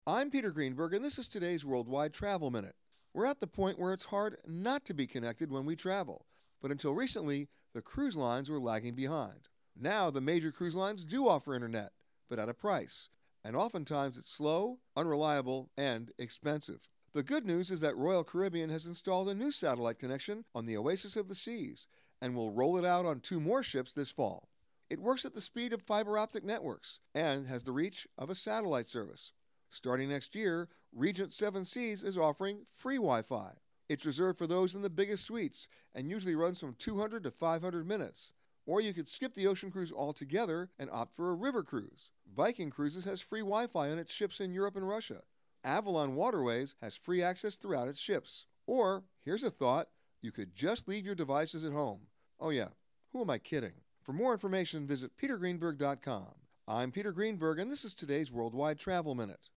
I'm Peter Greenberg, and this is today's Worldwide Travel Minute. We're at the point where it's hard not to be connected when we travel, but until recently, the cruise lines were lagging behind. Now, the major cruise lines do offer internet, but at a price, and oftentimes it's slow, unreliable, and expensive. The good news is that Royal Caribbean has installed a new satellite connection on the Oasis of the Seas and will roll it out on 2 more ships this fall. It works at the speed of fiber optic networks and has the reach of a satellite service. Starting next year, Regent Seven Seas is offering free Wi-Fi. It's reserved for those in the biggest suites and usually runs from 200 to 500 minutes. Or you could skip the ocean cruise altogether and opt for a river cruise. Viking Cruises has free Wi-Fi on its ships in Europe and Russia. Avalon Waterways has free access throughout its ships. Or, here's a thought, you could just leave your devices at home. Oh yeah, who am I kidding? For more information, visit petergreenberg.com. I'm Peter Greenberg, and this is today's Worldwide Travel Minute.